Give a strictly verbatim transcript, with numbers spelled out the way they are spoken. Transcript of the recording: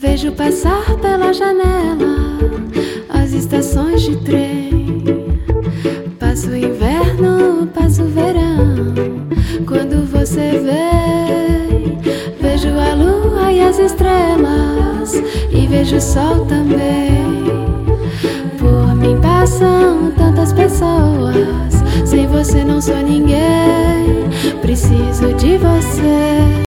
Vejo passar pela janela as estações de trem. Passa o inverno, passa o verão. Quando você vem, vejo a lua e as estrelas, e vejo o sol também. Por mim passam tantas pessoas, sem você não sou ninguém. Preciso de você.